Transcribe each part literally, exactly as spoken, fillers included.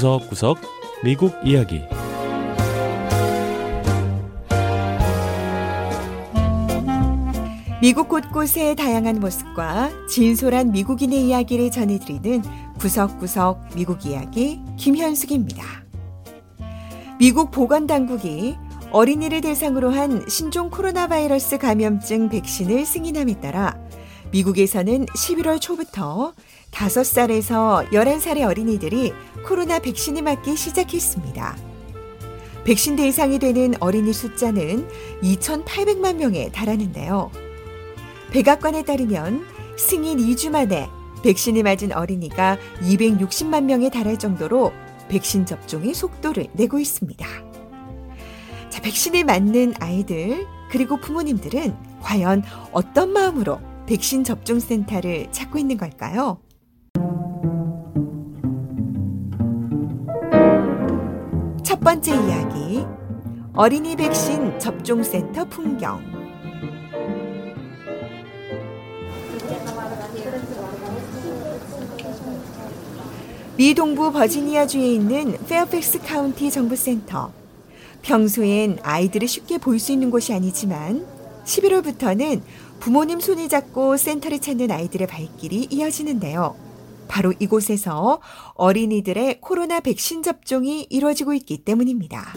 구석구석 미국 이야기. 미국 곳곳의 다양한 모습과 진솔한 미국인의 이야기를 전해드리는 구석구석 미국 이야기 김현숙입니다. 미국 보건당국이 어린이를 대상으로 한 신종 코로나 바이러스 감염증 백신을 승인함에 따라 미국에서는 십일월 초부터 다섯 살에서 열한 살의 어린이들이 코로나 백신을 맞기 시작했습니다. 백신 대상이 되는 어린이 숫자는 이천팔백만 명에 달하는데요. 백악관에 따르면 승인 이 주 만에 백신을 맞은 어린이가 이백육십만 명에 달할 정도로 백신 접종의 속도를 내고 있습니다. 자, 백신을 맞는 아이들 그리고 부모님들은 과연 어떤 마음으로 백신 접종 센터를 찾고 있는 걸까요? 첫 번째 이야기, 어린이 백신 접종 센터 풍경. 미 동부 버지니아주에 있는 페어팩스 카운티 정부센터. 평소엔 아이들을 쉽게 볼 수 있는 곳이 아니지만 십일월부터는 부모님 손을 잡고 센터를 찾는 아이들의 발길이 이어지는데요. 바로 이곳에서 어린이들의 코로나 백신 접종이 이루어지고 있기 때문입니다.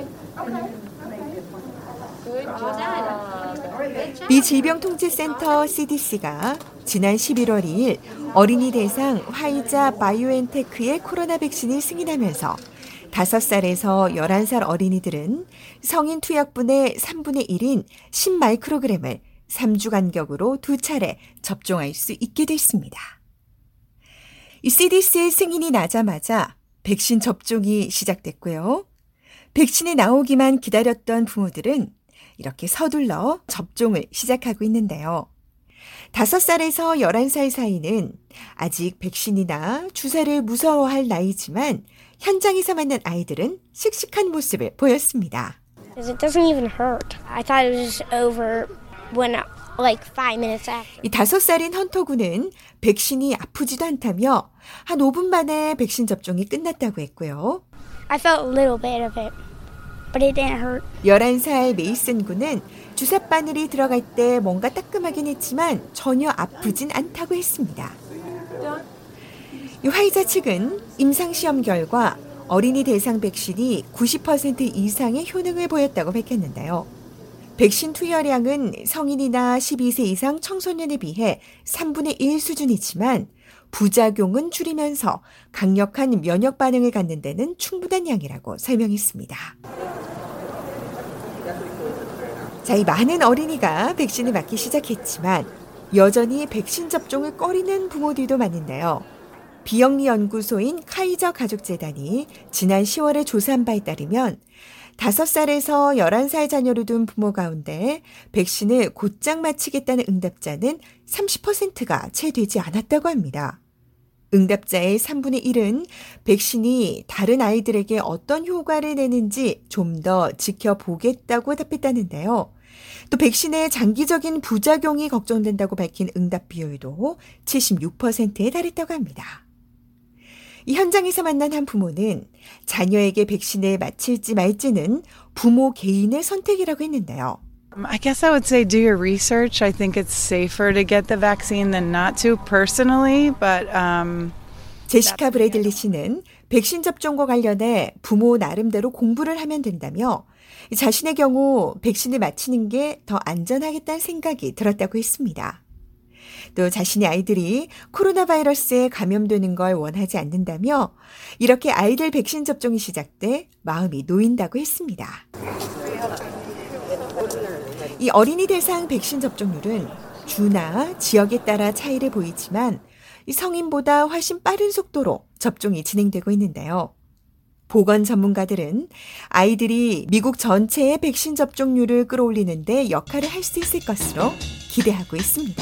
미 질병통제센터 씨디씨가 지난 십일월 이일 어린이 대상 화이자 바이오엔테크의 코로나 백신을 승인하면서 다섯 살에서 열한 살 어린이들은 성인 투약분의 삼분의 일인 십 마이크로그램을 삼 주 간격으로 두 차례 접종할 수 있게 됐습니다. 이 씨디씨의 승인이 나자마자 백신 접종이 시작됐고요. 백신이 나오기만 기다렸던 부모들은 이렇게 서둘러 접종을 시작하고 있는데요. 다섯 살에서 열한 살 사이는 아직 백신이나 주사를 무서워할 나이지만 현장에서 만난 아이들은 씩씩한 모습을 보였습니다. It doesn't even hurt. I thought it was just over when like five minutes after. 이 다섯 살인 헌터 군은 백신이 아프지도 않다며 한 오 분 만에 백신 접종이 끝났다고 했고요. I felt a little bit of it, but it didn't hurt. 열한 살 메이슨 군은 주사 바늘이 들어갈 때 뭔가 따끔하긴 했지만 전혀 아프진 않다고 했습니다. 이 화이자 측은 임상시험 결과 어린이 대상 백신이 구십 퍼센트 이상의 효능을 보였다고 밝혔는데요. 백신 투여량은 성인이나 십이 세 이상 청소년에 비해 삼분의 일 수준이지만 부작용은 줄이면서 강력한 면역 반응을 갖는 데는 충분한 양이라고 설명했습니다. 자, 이 많은 어린이가 백신을 맞기 시작했지만 여전히 백신 접종을 꺼리는 부모들도 많은데요. 비영리 연구소인 카이저 가족재단이 지난 시월에 조사한 바에 따르면 다섯 살에서 열한 살 자녀를 둔 부모 가운데 백신을 곧장 맞히겠다는 응답자는 삼십 퍼센트가 채 되지 않았다고 합니다. 응답자의 삼분의 일은 백신이 다른 아이들에게 어떤 효과를 내는지 좀 더 지켜보겠다고 답했다는데요. 또 백신의 장기적인 부작용이 걱정된다고 밝힌 응답 비율도 칠십육 퍼센트에 달했다고 합니다. 이 현장에서 만난 한 부모는 자녀에게 백신을 맞힐지 말지는 부모 개인의 선택이라고 했는데요. I guess I would say do your research. I think it's safer to get the vaccine than not to personally, but um 제시카 브래들리 씨는 백신 접종과 관련해 부모 나름대로 공부를 하면 된다며 자신의 경우 백신을 맞히는 게 더 안전하겠다는 생각이 들었다고 했습니다. 또 자신의 아이들이 코로나 바이러스에 감염되는 걸 원하지 않는다며 이렇게 아이들 백신 접종이 시작돼 마음이 놓인다고 했습니다. 이 어린이 대상 백신 접종률은 주나 지역에 따라 차이를 보이지만 성인보다 훨씬 빠른 속도로 접종이 진행되고 있는데요. 보건 전문가들은 아이들이 미국 전체의 백신 접종률을 끌어올리는 데 역할을 할 수 있을 것으로 기대하고 있습니다.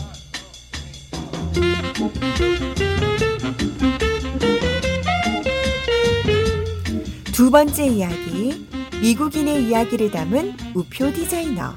두 번째 이야기, 미국인의 이야기를 담은 우표 디자이너.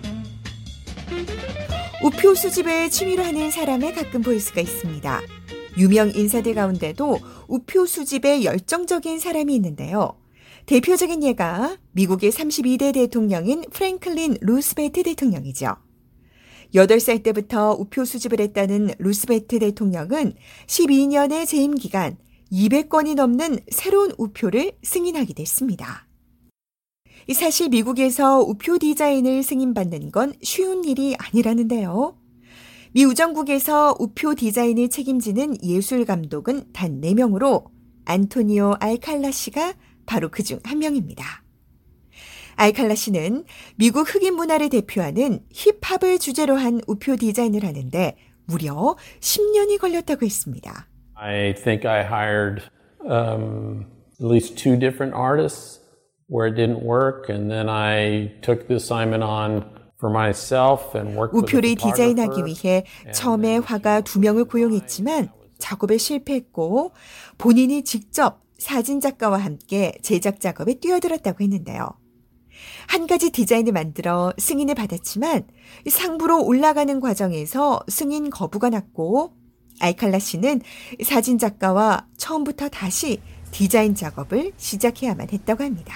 우표 수집을 취미로 하는 사람을 가끔 볼 수가 있습니다. 유명 인사들 가운데도 우표 수집에 열정적인 사람이 있는데요. 대표적인 예가 미국의 삼십이 대 대통령인 프랭클린 루스벨트 대통령이죠. 여덟 살 때부터 우표 수집을 했다는 루스벨트 대통령은 십이 년의 재임 기간 이백 건이 넘는 새로운 우표를 승인하게 됐습니다. 사실 미국에서 우표 디자인을 승인받는 건 쉬운 일이 아니라는데요. 미 우정국에서 우표 디자인을 책임지는 예술 감독은 단 네 명으로 안토니오 알칼라 씨가 바로 그중 한 명입니다. 알칼라 씨는 미국 흑인 문화를 대표하는 힙합을 주제로 한 우표 디자인을 하는데 무려 십 년이 걸렸다고 했습니다. I think I hired um, at least two different artists where it didn't work, and then I took the assignment on for myself and worked with 우표를 a 디자인하기 photographer. 위해 처음에 화가 두 명을 고용했지만 작업에 실패했고 본인이 직접 사진작가와 함께 제작 작업에 뛰어들었다고 했는데요. 한 가지 디자인을 만들어 승인을 받았지만 상부로 올라가는 과정에서 승인 거부가 났고 알칼라 씨는 사진작가와 처음부터 다시 디자인 작업을 시작해야만 했다고 합니다.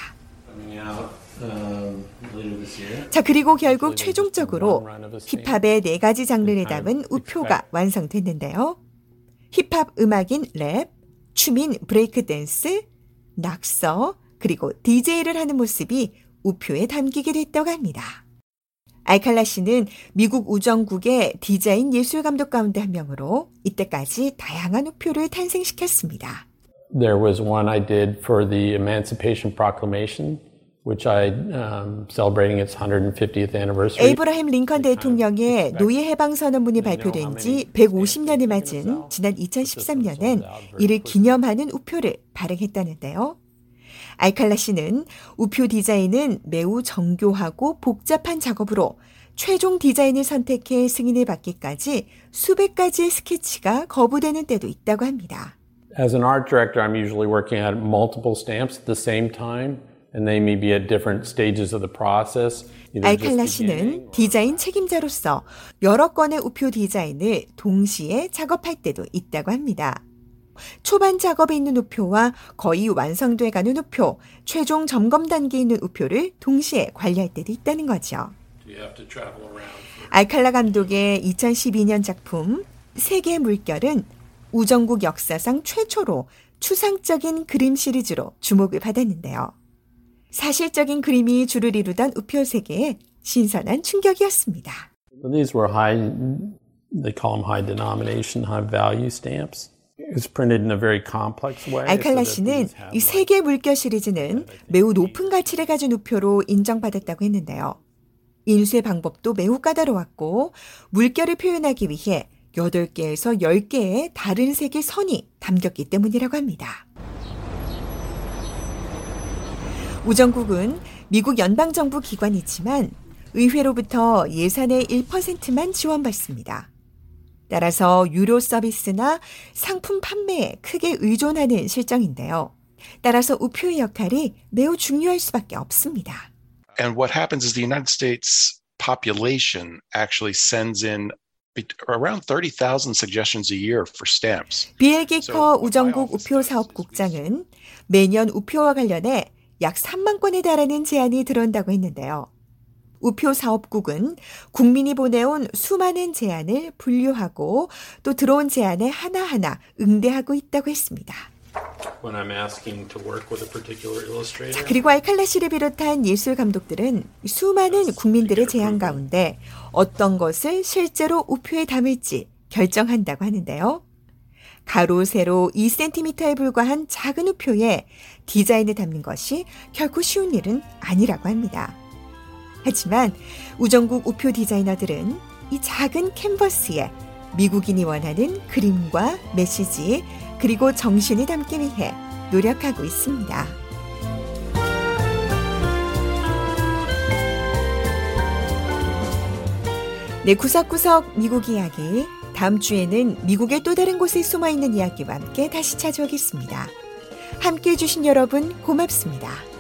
자, 그리고 결국 최종적으로 힙합의 네 가지 장르를 담은 우표가 완성됐는데요. 힙합 음악인 랩, 춤인 브레이크 댄스, 낙서, 그리고 디제이를 하는 모습이 우표에 담기게 됐다고 합니다. 알칼라 씨는 미국 우정국의 디자인 예술 감독 가운데 한 명으로 이때까지 다양한 우표를 탄생시켰습니다. There was one I did for the Emancipation Proclamation, which I um, celebrating its one hundred fiftieth anniversary. 에이브라햄 링컨 대통령의 노예 해방 선언문이 발표된 지 백오십 년을 맞은 지난 이천십삼 년엔 이를 기념하는 우표를 발행했다는데요. 알칼라 씨는 우표 디자인은 매우 정교하고 복잡한 작업으로 최종 디자인을 선택해 승인을 받기까지 수백 가지의 스케치가 거부되는 때도 있다고 합니다. As an art director, I'm usually working at multiple stamps at the same time, and they may be at different stages of the process. 알칼라 씨는 디자인 책임자로서 여러 건의 우표 디자인을 동시에 작업할 때도 있다고 합니다. 초반 작업에 있는 우표와 거의 완성돼가는 우표, 최종 점검 단계에 있는 우표를 동시에 관리할 때도 있다는 거죠. 알칼라 감독의 이천십이 년 작품 세계의 물결은 우정국 역사상 최초로 추상적인 그림 시리즈로 주목을 받았는데요. 사실적인 그림이 주를 이루던 우표 세계에 신선한 충격이었습니다. These were high, they call them high denomination, high value stamps. It was printed in a very complex way. 알칼라 씨는 이 세계 물결 시리즈는 매우 높은 가치를 가진 우표로 인정받았다고 했는데요. 인쇄 방법도 매우 까다로웠고 물결을 표현하기 위해 여덟 개에서 열 개의 다른 색의 선이 담겼기 때문이라고 합니다. 우정국은 미국 연방정부 기관이지만 의회로부터 예산의 일 퍼센트만 지원받습니다. 따라서 유료 서비스나 상품 판매에 크게 의존하는 실정인데요. 따라서 우표의 역할이 매우 중요할 수밖에 없습니다. And what happens is the United States population actually sends in around thirty thousand suggestions a year for stamps. 빌 게이커 우정국 우표 사업국장은 매년 우표와 관련해 약 삼만 건에 달하는 제안이 들어온다고 했는데요. 우표 사업국은 국민이 보내온 수많은 제안을 분류하고 또 들어온 제안에 하나하나 응대하고 있다고 했습니다. When I'm asking to work with a particular illustrator. 자, 그리고 알칼라 씨를 비롯한 예술 감독들은 수많은 국민들의 제안 가운데 어떤 것을 실제로 우표에 담을지 결정한다고 하는데요. 가로, 세로 이 센티미터에 불과한 작은 우표에 디자인을 담는 것이 결코 쉬운 일은 아니라고 합니다. 하지만 우정국 우표 디자이너들은 이 작은 캔버스에 미국인이 원하는 그림과 메시지 그리고 정신을 담기 위해 노력하고 있습니다. 네, 구석구석 미국 이야기. 다음 주에는 미국의 또 다른 곳에 숨어있는 이야기와 함께 다시 찾아오겠습니다. 함께해 주신 여러분 고맙습니다.